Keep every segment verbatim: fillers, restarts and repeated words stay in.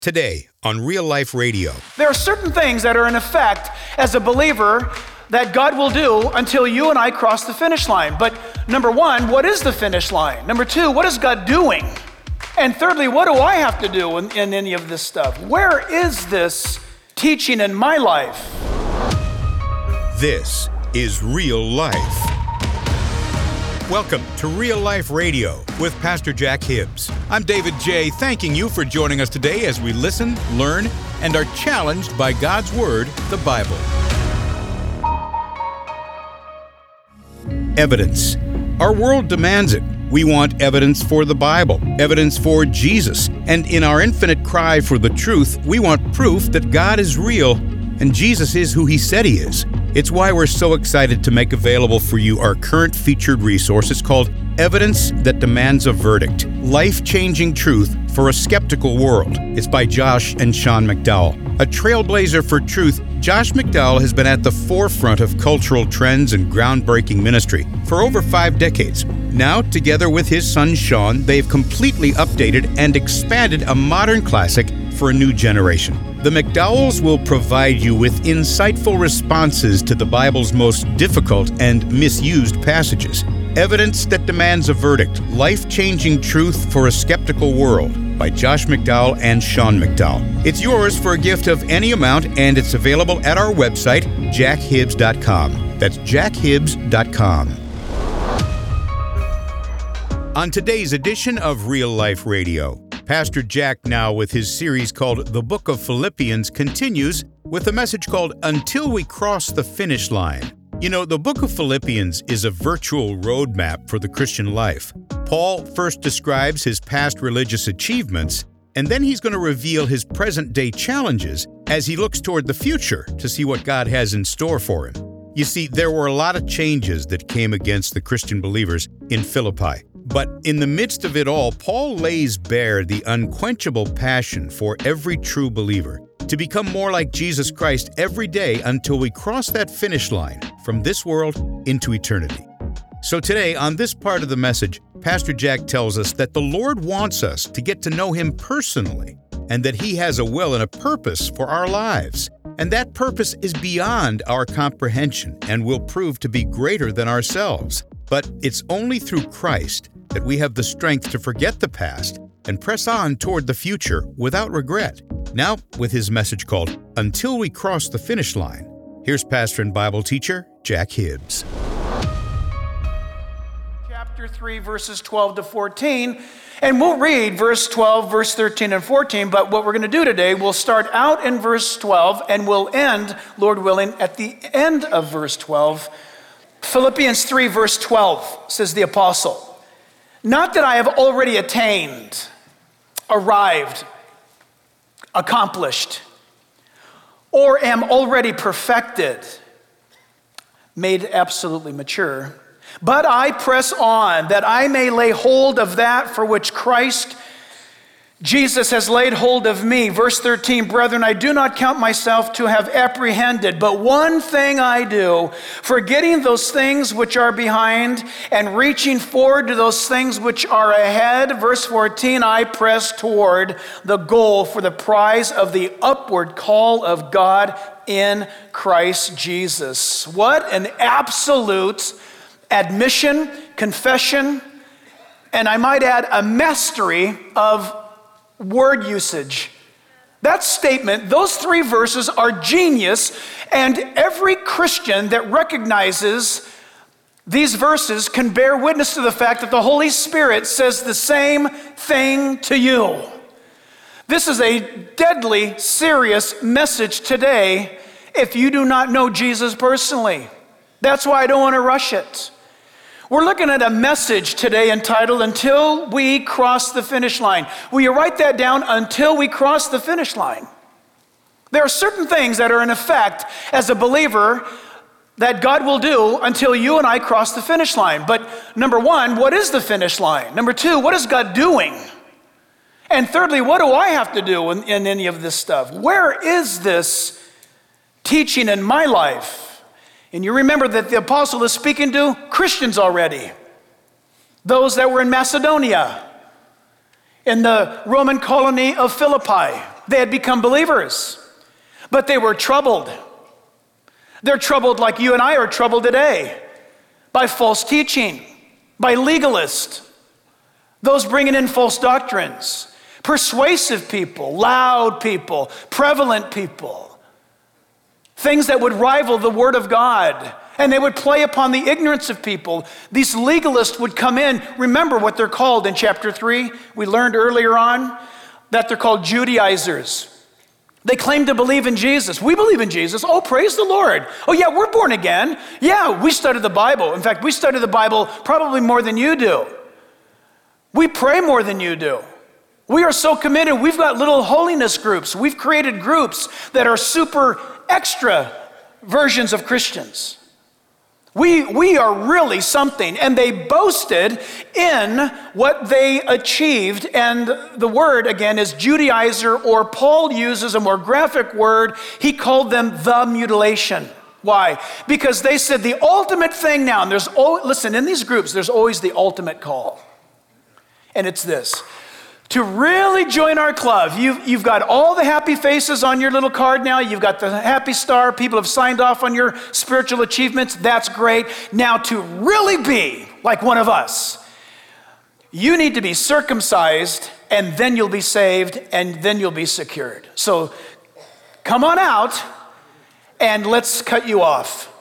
Today on Real Life Radio. There are certain things that are in effect as a believer that God will do until you and I cross the finish line. But number one, what is the finish line? Number two, what is God doing? And thirdly, what do I have to do in, in any of this stuff? Where is this teaching in my life? This is Real Life. Welcome to Real Life Radio with Pastor Jack Hibbs. I'm David J., thanking you for joining us today as we listen, learn, and are challenged by God's Word, the Bible. Evidence. Our world demands it. We want evidence for the Bible, evidence for Jesus, and in our infinite cry for the truth, we want proof that God is real and Jesus is who He said He is. It's why we're so excited to make available for you our current featured resource. It's called Evidence That Demands a Verdict, Life-Changing Truth for a Skeptical World. It's by Josh and Sean McDowell. A trailblazer for truth, Josh McDowell has been at the forefront of cultural trends and groundbreaking ministry for over five decades. Now, together with his son Sean, they've completely updated and expanded a modern classic for a new generation. The McDowells will provide you with insightful responses to the Bible's most difficult and misused passages. Evidence That Demands a Verdict, Life-Changing Truth for a Skeptical World by Josh McDowell and Sean McDowell. It's yours for a gift of any amount, and it's available at our website, jack hibbs dot com. That's jack hibbs dot com. On today's edition of Real Life Radio, Pastor Jack, now with his series called The Book of Philippians, continues with a message called Until We Cross the Finish Line. You know, the book of Philippians is a virtual roadmap for the Christian life. Paul first describes his past religious achievements, and then he's going to reveal his present-day challenges as he looks toward the future to see what God has in store for him. You see, there were a lot of changes that came against the Christian believers in Philippi. But in the midst of it all, Paul lays bare the unquenchable passion for every true believer to become more like Jesus Christ every day until we cross that finish line from this world into eternity. So today, on this part of the message, Pastor Jack tells us that the Lord wants us to get to know Him personally and that He has a will and a purpose for our lives. And that purpose is beyond our comprehension and will prove to be greater than ourselves. But it's only through Christ that we have the strength to forget the past and press on toward the future without regret. Now, with his message called Until We Cross the Finish Line, here's pastor and Bible teacher Jack Hibbs. Chapter three, verses twelve to fourteen, and we'll read verse twelve, verse thirteen, and fourteen, but what we're going to do today, we'll start out in verse twelve, and we'll end, Lord willing, at the end of verse twelve. Philippians three, verse twelve, says the apostle, "Not that I have already attained, arrived, accomplished, or am already perfected, made absolutely mature, but I press on that I may lay hold of that for which Christ Jesus has laid hold of me." Verse thirteen, "Brethren, I do not count myself to have apprehended, but one thing I do, forgetting those things which are behind and reaching forward to those things which are ahead." Verse fourteen, "I press toward the goal for the prize of the upward call of God in Christ Jesus." What an absolute admission, confession, and I might add a mastery of word usage. That statement, those three verses are genius, and every Christian that recognizes these verses can bear witness to the fact that the Holy Spirit says the same thing to you. This is a deadly serious message today if you do not know Jesus personally. That's why I don't want to rush it. We're looking at a message today entitled, Until We Cross the Finish Line. Will you write that down? Until we cross the finish line. There are certain things that are in effect as a believer that God will do until you and I cross the finish line. But number one, what is the finish line? Number two, what is God doing? And thirdly, what do I have to do in, in any of this stuff? Where is this teaching in my life? And you remember that the apostle is speaking to Christians already. Those that were in Macedonia, in the Roman colony of Philippi. They had become believers, but they were troubled. They're troubled like you and I are troubled today by false teaching, by legalists, those bringing in false doctrines, persuasive people, loud people, prevalent people, things that would rival the Word of God, and they would play upon the ignorance of people. These legalists would come in. Remember what they're called in chapter three. We learned earlier on that they're called Judaizers. They claim to believe in Jesus. We believe in Jesus. Oh, praise the Lord. Oh, yeah, we're born again. Yeah, we study the Bible. In fact, we study the Bible probably more than you do. We pray more than you do. We are so committed. We've got little holiness groups. We've created groups that are super extra versions of Christians. We, we are really something. And they boasted in what they achieved. And the word, again, is Judaizer, or Paul uses a more graphic word. He called them the mutilation. Why? Because they said the ultimate thing now, and there's, always, listen, in these groups, there's always the ultimate call. And it's this. To really join our club, you've, you've got all the happy faces on your little card now. You've got the happy star. People have signed off on your spiritual achievements. That's great. Now, to really be like one of us, you need to be circumcised, and then you'll be saved, and then you'll be secured. So come on out, and let's cut you off.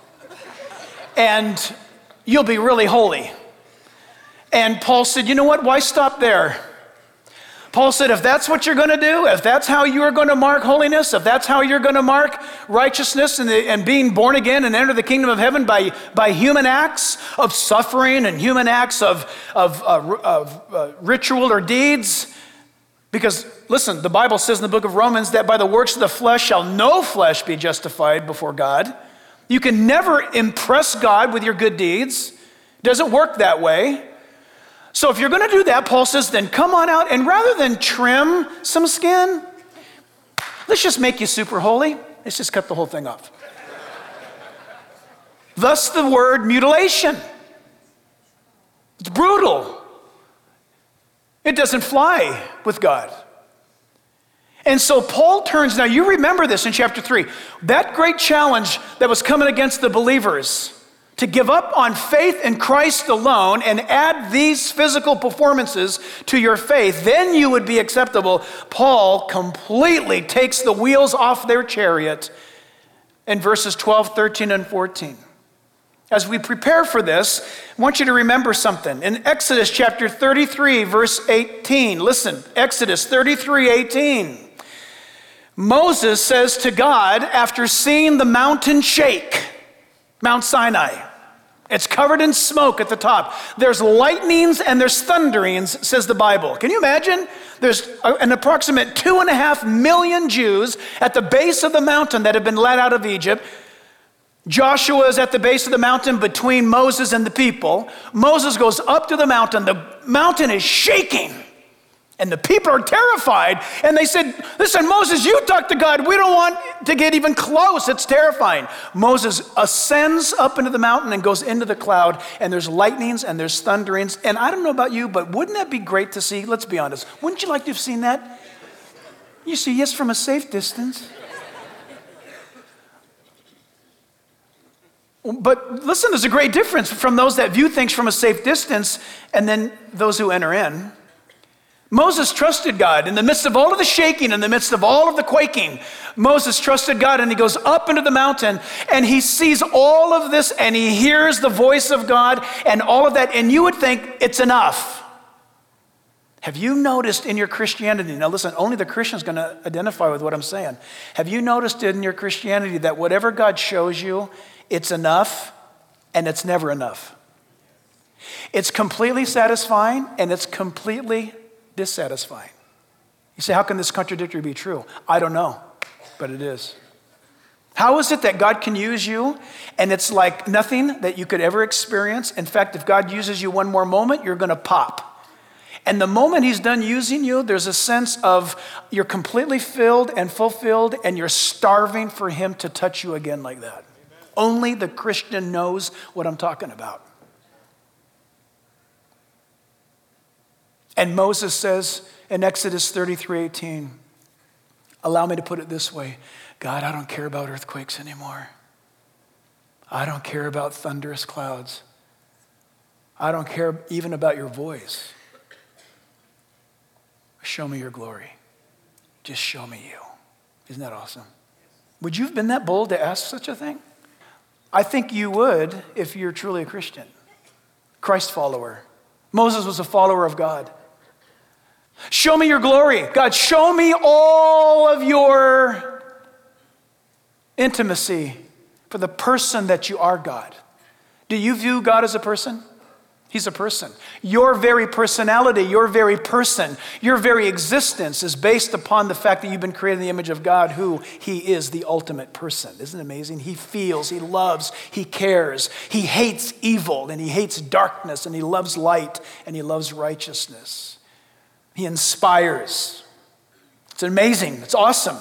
And you'll be really holy. And Paul said, you know what? Why stop there? Paul said, if that's what you're going to do, if that's how you are going to mark holiness, if that's how you're going to mark righteousness and, the, and being born again and enter the kingdom of heaven by, by human acts of suffering and human acts of, of, uh, of uh, ritual or deeds, because, listen, the Bible says in the book of Romans that by the works of the flesh shall no flesh be justified before God. You can never impress God with your good deeds. It doesn't work that way. So if you're going to do that, Paul says, then come on out, and rather than trim some skin, let's just make you super holy. Let's just cut the whole thing off. Thus the word mutilation. It's brutal. It doesn't fly with God. And so Paul turns, now you remember this in chapter three, that great challenge that was coming against the believers to give up on faith in Christ alone and add these physical performances to your faith, then you would be acceptable. Paul completely takes the wheels off their chariot in verses twelve, thirteen, and fourteen. As we prepare for this, I want you to remember something. In Exodus chapter thirty-three, verse eighteen, listen, Exodus thirty-three, eighteen. Moses says to God, after seeing the mountain shake, Mount Sinai, it's covered in smoke at the top. There's lightnings and there's thunderings, says the Bible. Can you imagine? There's an approximate two and a half million Jews at the base of the mountain that have been led out of Egypt. Joshua is at the base of the mountain between Moses and the people. Moses goes up to the mountain. The mountain is shaking. And the people are terrified. And they said, listen, Moses, you talk to God. We don't want to get even close. It's terrifying. Moses ascends up into the mountain and goes into the cloud. And there's lightnings and there's thunderings. And I don't know about you, but wouldn't that be great to see? Let's be honest. Wouldn't you like to have seen that? You see, yes, from a safe distance. But listen, there's a great difference from those that view things from a safe distance and then those who enter in. Moses trusted God in the midst of all of the shaking, in the midst of all of the quaking. Moses trusted God, and he goes up into the mountain and he sees all of this and he hears the voice of God and all of that. And you would think it's enough. Have you noticed in your Christianity, now listen, only the Christian is going to identify with what I'm saying. Have you noticed in your Christianity that whatever God shows you, it's enough and it's never enough? It's completely satisfying and it's completely dissatisfying. You say, how can this contradictory be true? I don't know, but it is. How is it that God can use you and it's like nothing that you could ever experience? In fact, if God uses you one more moment, you're going to pop. And the moment he's done using you, there's a sense of you're completely filled and fulfilled and you're starving for him to touch you again like that. Amen. Only the Christian knows what I'm talking about. And Moses says in Exodus thirty-three eighteen, Allow me to put it this way. God, I don't care about earthquakes anymore. I don't care about thunderous clouds. I don't care even about your voice. Show me your glory. Just show me you. Isn't that awesome? Would you have been that bold to ask such a thing? I think you would if you're truly a Christian, Christ follower. Moses was a follower of God. Show me your glory. God, show me all of your intimacy for the person that you are, God. Do you view God as a person? He's a person. Your very personality, your very person, your very existence is based upon the fact that you've been created in the image of God, who he is the ultimate person. Isn't it amazing? He feels, he loves, he cares. He hates evil and he hates darkness and he loves light and he loves righteousness. He inspires. It's amazing. It's awesome.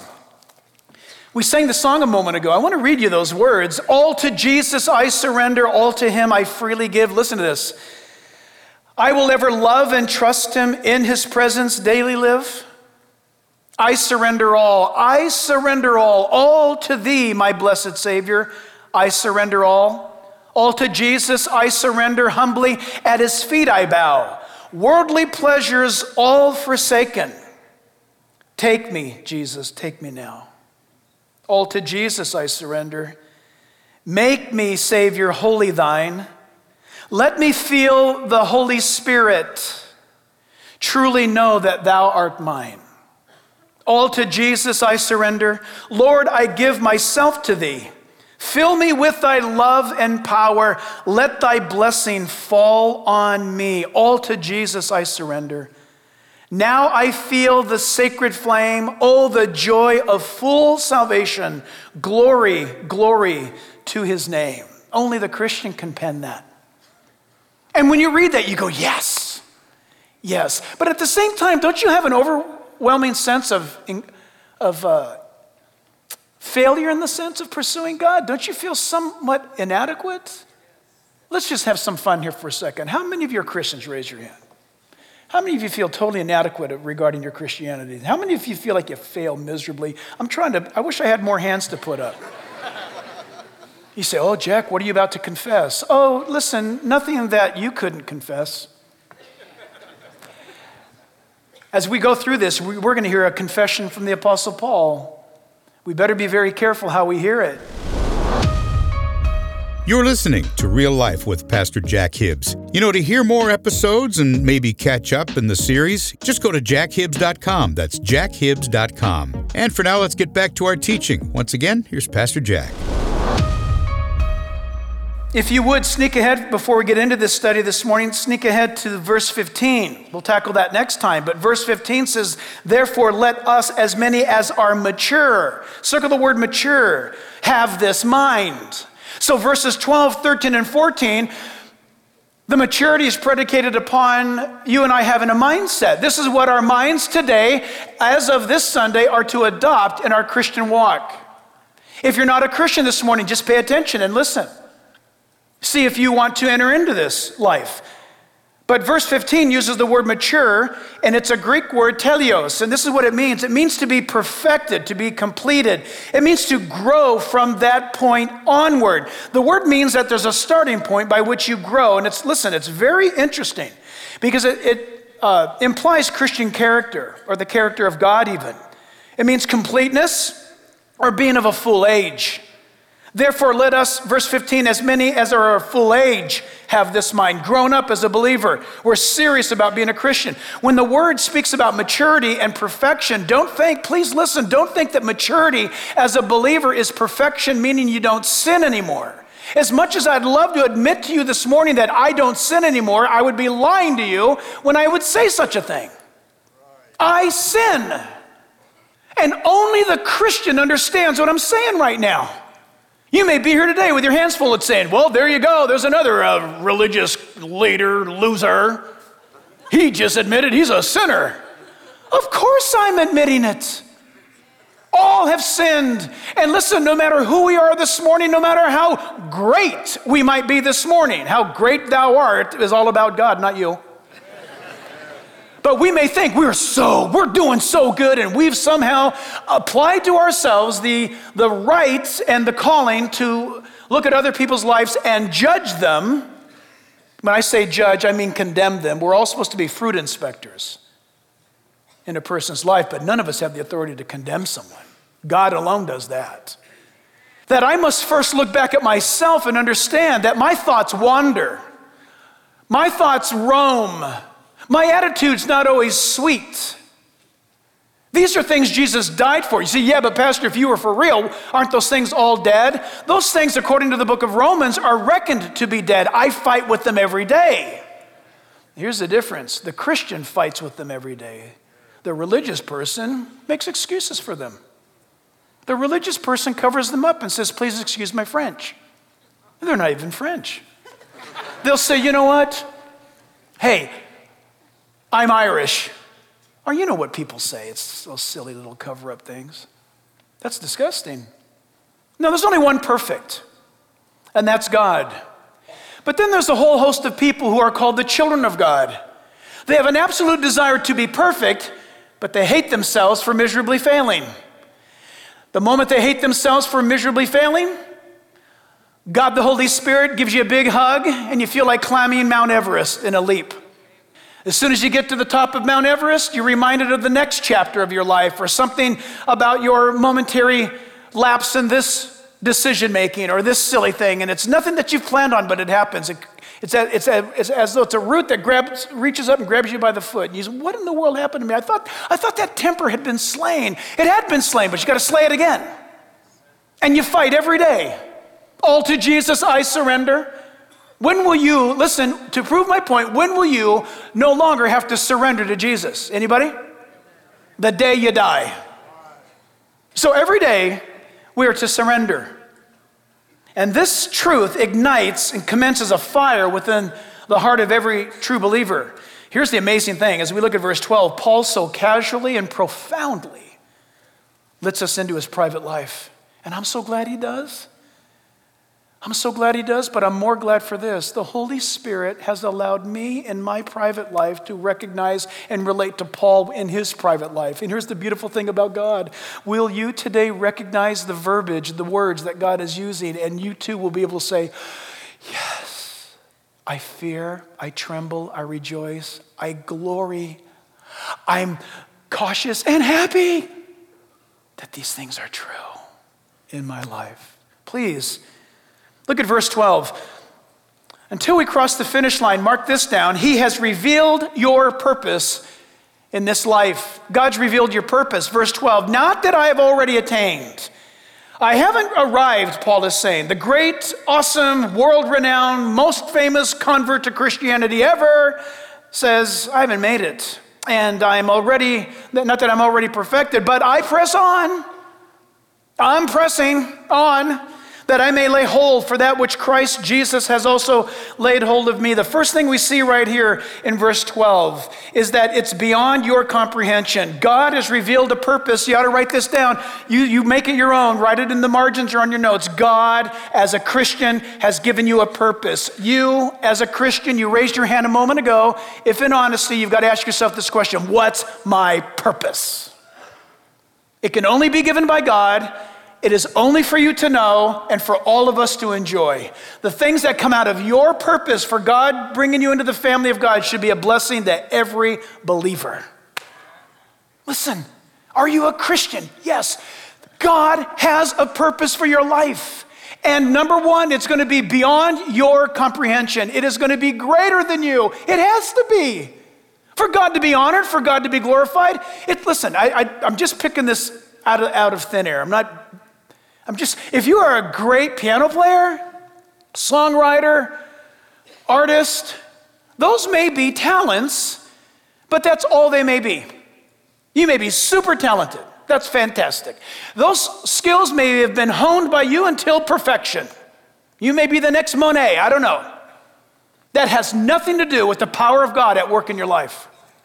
We sang the song a moment ago. I want to read you those words. All to Jesus I surrender, all to him I freely give. Listen to this. I will ever love and trust him, in his presence daily live. I surrender all. I surrender all. All to thee, my blessed Savior. I surrender all. All to Jesus I surrender humbly. At his feet I bow. Worldly pleasures all forsaken. Take me, Jesus, take me now. All to Jesus I surrender. Make me, Savior, wholly thine. Let me feel the Holy Spirit. Truly know that thou art mine. All to Jesus I surrender. Lord, I give myself to thee. Fill me with thy love and power. Let thy blessing fall on me. All to Jesus I surrender. Now I feel the sacred flame. Oh, the joy of full salvation. Glory, glory to his name. Only the Christian can pen that. And when you read that, you go, yes, yes. But at the same time, don't you have an overwhelming sense of, of uh, failure in the sense of pursuing God? Don't you feel somewhat inadequate? Let's just have some fun here for a second. How many of you are Christians? Raise your hand. How many of you feel totally inadequate regarding your Christianity? How many of you feel like you fail miserably? I'm trying to, I wish I had more hands to put up. You say, oh, Jack, what are you about to confess? Oh, listen, nothing that you couldn't confess. As we go through this, we're going to hear a confession from the Apostle Paul. We better be very careful how we hear it. You're listening to Real Life with Pastor Jack Hibbs. You know, to hear more episodes and maybe catch up in the series, just go to jack hibbs dot com. That's jack hibbs dot com. And for now, let's get back to our teaching. Once again, here's Pastor Jack. If you would, sneak ahead before we get into this study this morning, sneak ahead to verse fifteen. We'll tackle that next time. But verse fifteen says, therefore let us, as many as are mature, circle the word mature, have this mind. So verses twelve, thirteen, and fourteen, the maturity is predicated upon you and I having a mindset. This is what our minds today, as of this Sunday, are to adopt in our Christian walk. If you're not a Christian this morning, just pay attention and listen. See if you want to enter into this life. But verse fifteen uses the word mature, and it's a Greek word teleos, and this is what it means. It means to be perfected, to be completed. It means to grow from that point onward. The word means that there's a starting point by which you grow, and it's, listen, it's very interesting because it, it uh, implies Christian character, or the character of God even. It means completeness or being of a full age. Therefore, let us, verse fifteen, as many as are of full age have this mind. Grown up as a believer. We're serious about being a Christian. When the word speaks about maturity and perfection, don't think, please listen, don't think that maturity as a believer is perfection, meaning you don't sin anymore. As much as I'd love to admit to you this morning that I don't sin anymore, I would be lying to you when I would say such a thing. I sin. And only the Christian understands what I'm saying right now. You may be here today with your hands full of saying, well, there you go. There's another uh, religious leader, loser. He just admitted he's a sinner. Of course I'm admitting it. All have sinned. And listen, no matter who we are this morning, no matter how great we might be this morning, how great thou art is all about God, not you. But we may think we're so, we're doing so good, and we've somehow applied to ourselves the, the right and the calling to look at other people's lives and judge them. When I say judge, I mean condemn them. We're all supposed to be fruit inspectors in a person's life, but none of us have the authority to condemn someone. God alone does that. That I must first look back at myself and understand that my thoughts wander. My thoughts roam. My attitude's not always sweet. These are things Jesus died for. You say, yeah, but Pastor, if you were for real, aren't those things all dead? Those things, according to the book of Romans, are reckoned to be dead. I fight with them every day. Here's the difference. The Christian fights with them every day. The religious person makes excuses for them. The religious person covers them up and says, please excuse my French. They're not even French. They'll say, you know what? Hey, I'm Irish. Or you know what people say. It's those silly little cover-up things. That's disgusting. No, there's only one perfect, and that's God. But then there's a whole host of people who are called the children of God. They have an absolute desire to be perfect, but they hate themselves for miserably failing. The moment they hate themselves for miserably failing, God the Holy Spirit gives you a big hug and you feel like climbing Mount Everest in a leap. As soon as you get to the top of Mount Everest, you're reminded of the next chapter of your life or something about your momentary lapse in this decision making or this silly thing, and it's nothing that you've planned on, but it happens. It, it's, a, it's, a, it's as though it's a root that grabs, reaches up and grabs you by the foot. And you say, what in the world happened to me? I thought, I thought that temper had been slain. It had been slain, but you got to slay it again. And you fight every day. All to Jesus I surrender. When will you, listen, to prove my point, when will you no longer have to surrender to Jesus? Anybody? The day you die. So every day we are to surrender. And this truth ignites and commences a fire within the heart of every true believer. Here's the amazing thing. As we look at verse twelve, Paul so casually and profoundly lets us into his private life. And I'm so glad he does. I'm so glad he does, but I'm more glad for this. The Holy Spirit has allowed me in my private life to recognize and relate to Paul in his private life. And here's the beautiful thing about God. Will you today recognize the verbiage, the words that God is using, and you too will be able to say, yes, I fear, I tremble, I rejoice, I glory, I'm cautious and happy that these things are true in my life. Please, look at verse twelve. Until we cross the finish line, mark this down. He has revealed your purpose in this life. God's revealed your purpose. Verse twelve, not that I have already attained. I haven't arrived, Paul is saying. The great, awesome, world-renowned, most famous convert to Christianity ever says, I haven't made it. And I'm already, not that I'm already perfected, but I press on. I'm pressing on, that I may lay hold for that which Christ Jesus has also laid hold of me. The first thing we see right here in verse twelve is that it's beyond your comprehension. God has revealed a purpose. You ought to write this down. You, you make it your own. Write it in the margins or on your notes. God, as a Christian, has given you a purpose. You, as a Christian, you raised your hand a moment ago. If in honesty, you've got to ask yourself this question: what's my purpose? It can only be given by God. It is only for you to know and for all of us to enjoy. The things that come out of your purpose for God bringing you into the family of God should be a blessing to every believer. Listen, are you a Christian? Yes. God has a purpose for your life. And number one, it's going to be beyond your comprehension. It is going to be greater than you. It has to be. For God to be honored, for God to be glorified. It, listen, I, I, I'm just picking this out of, out of thin air. I'm not... I'm just, if you are a great piano player, songwriter, artist, those may be talents, but that's all they may be. You may be super talented. That's fantastic. Those skills may have been honed by you until perfection. You may be the next Monet, I don't know. That has nothing to do with the power of God at work in your life.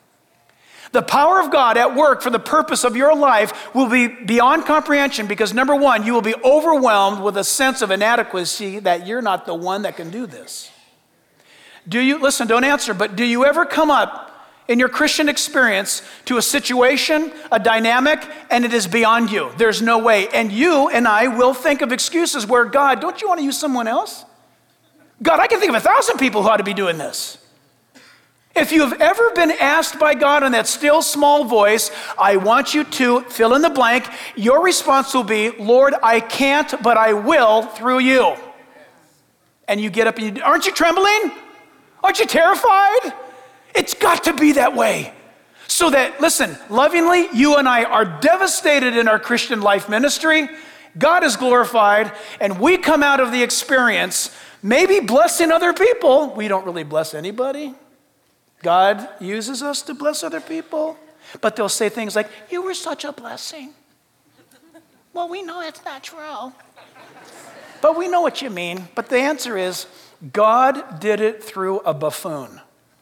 The power of God at work for the purpose of your life will be beyond comprehension because, number one, you will be overwhelmed with a sense of inadequacy that you're not the one that can do this. Do you, listen, don't answer, but do you ever come up in your Christian experience to a situation, a dynamic, and it is beyond you. There's no way. And you and I will think of excuses where, God, don't you want to use someone else? God, I can think of a thousand people who ought to be doing this. If you have ever been asked by God in that still small voice, I want you to fill in the blank, your response will be, Lord, I can't, but I will through you. And you get up and you, aren't you trembling? Aren't you terrified? It's got to be that way. So that, listen, lovingly, you and I are devastated in our Christian life ministry. God is glorified, and we come out of the experience maybe blessing other people. We don't really bless anybody. God uses us to bless other people. But they'll say things like, you were such a blessing. Well, we know that's not true. But we know what you mean. But the answer is, God did it through a buffoon.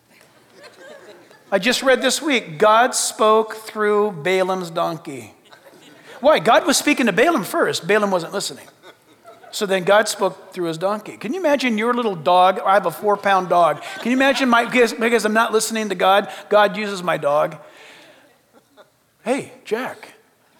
I just read this week, God spoke through Balaam's donkey. Why? God was speaking to Balaam first. Balaam wasn't listening. So then God spoke through his donkey. Can you imagine your little dog? I have a four-pound dog. Can you imagine my, because, because I'm not listening to God, God uses my dog. Hey, Jack.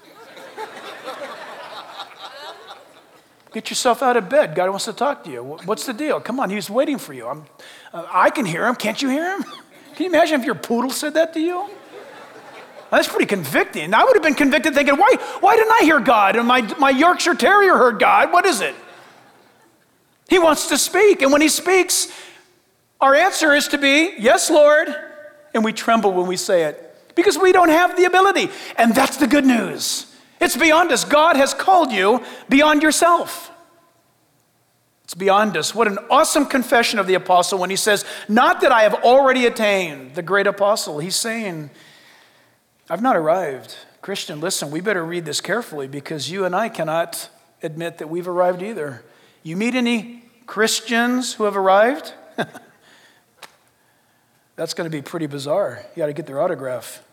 Get yourself out of bed. God wants to talk to you. What's the deal? Come on, he's waiting for you. I'm, uh, I can hear him. Can't you hear him? Can you imagine if your poodle said that to you? That's pretty convicting. I would have been convicted thinking, why, why didn't I hear God? And my, my Yorkshire Terrier heard God. What is it? He wants to speak. And when he speaks, our answer is to be, yes, Lord. And we tremble when we say it because we don't have the ability. And that's the good news. It's beyond us. God has called you beyond yourself. It's beyond us. What an awesome confession of the apostle when he says, not that I have already attained, the great apostle. He's saying, I've not arrived. Christian, listen, we better read this carefully because you and I cannot admit that we've arrived either. You meet any Christians who have arrived? That's going to be pretty bizarre. You got to get their autograph.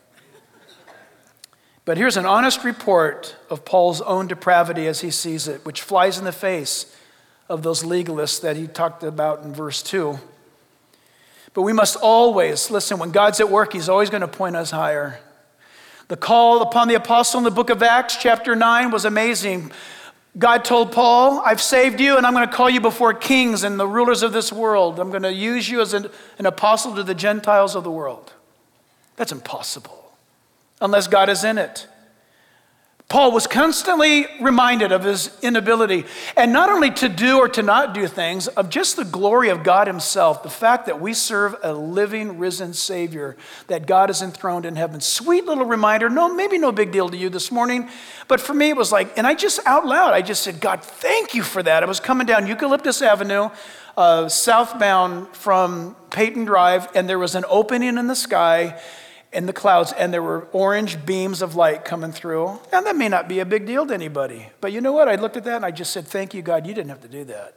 But here's an honest report of Paul's own depravity as he sees it, which flies in the face of those legalists that he talked about in verse two. But we must always, listen, when God's at work, he's always going to point us higher. The call upon the apostle in the book of Acts, chapter nine, was amazing. God told Paul, I've saved you, and I'm going to call you before kings and the rulers of this world. I'm going to use you as an, an apostle to the Gentiles of the world. That's impossible, unless God is in it. Paul was constantly reminded of his inability, and not only to do or to not do things, of just the glory of God himself, the fact that we serve a living, risen Savior, that God is enthroned in heaven. Sweet little reminder, no, maybe no big deal to you this morning, but for me it was like, and I just out loud, I just said, God, thank you for that. I was coming down Eucalyptus Avenue, uh, southbound from Peyton Drive, and there was an opening in the sky, in the clouds, and there were orange beams of light coming through. Now, that may not be a big deal to anybody, but you know what? I looked at that and I just said, thank you, God, you didn't have to do that.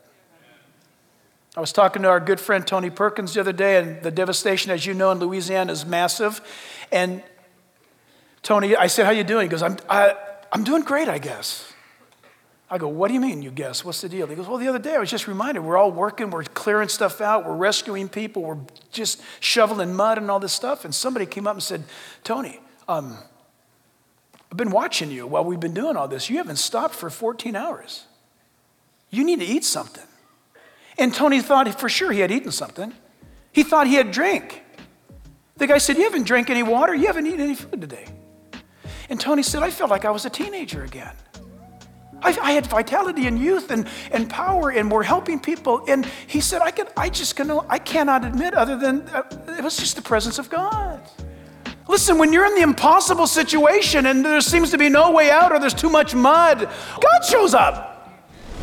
I was talking to our good friend Tony Perkins the other day, and the devastation, as you know, in Louisiana is massive. And Tony, I said, how you doing? He goes, I'm, I, I'm doing great, I guess. I go, what do you mean, you guess? What's the deal? He goes, well, the other day I was just reminded, we're all working, we're clearing stuff out, we're rescuing people, we're just shoveling mud and all this stuff. And somebody came up and said, Tony, um, I've been watching you while we've been doing all this. You haven't stopped for fourteen hours. You need to eat something. And Tony thought for sure he had eaten something. He thought he had drank. The guy said, you haven't drank any water, you haven't eaten any food today. And Tony said, I felt like I was a teenager again. I, I had vitality and youth and, and power, and we're helping people. And he said, I could, I just gonna, I cannot admit other than uh, it was just the presence of God. Listen, when you're in the impossible situation and there seems to be no way out or there's too much mud, God shows up.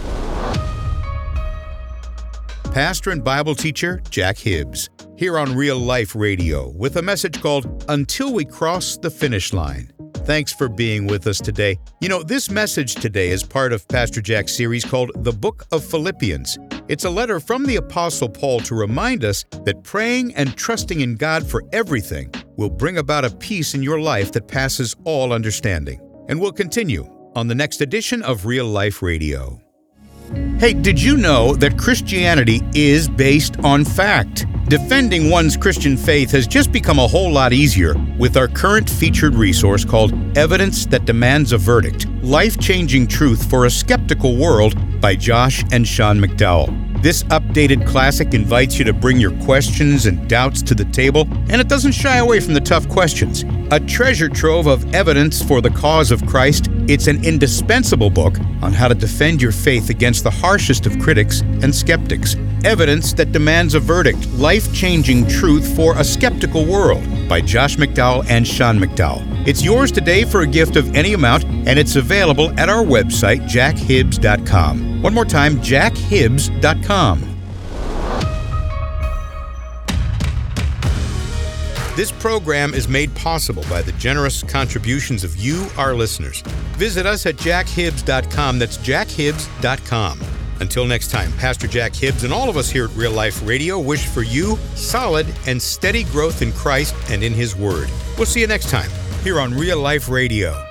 Pastor and Bible teacher Jack Hibbs, here on Real Life Radio with a message called Until We Cross the Finish Line. Thanks for being with us today. You know, this message today is part of Pastor Jack's series called The Book of Philippians. It's a letter from the Apostle Paul to remind us that praying and trusting in God for everything will bring about a peace in your life that passes all understanding. And we'll continue on the next edition of Real Life Radio. Hey, did you know that Christianity is based on fact? Defending one's Christian faith has just become a whole lot easier with our current featured resource called Evidence That Demands a Verdict: Life-Changing Truth for a Skeptical World by Josh and Sean McDowell. This updated classic invites you to bring your questions and doubts to the table, and it doesn't shy away from the tough questions. A treasure trove of evidence for the cause of Christ, it's an indispensable book on how to defend your faith against the harshest of critics and skeptics. Evidence That Demands a Verdict: Life-Changing Truth for a Skeptical World by Josh McDowell and Sean McDowell. It's yours today for a gift of any amount, and it's available at our website, jack hibbs dot com. One more time, jack hibbs dot com. This program is made possible by the generous contributions of you, our listeners. Visit us at jack hibbs dot com. That's jack hibbs dot com. Until next time, Pastor Jack Hibbs and all of us here at Real Life Radio wish for you solid and steady growth in Christ and in His Word. We'll see you next time here on Real Life Radio.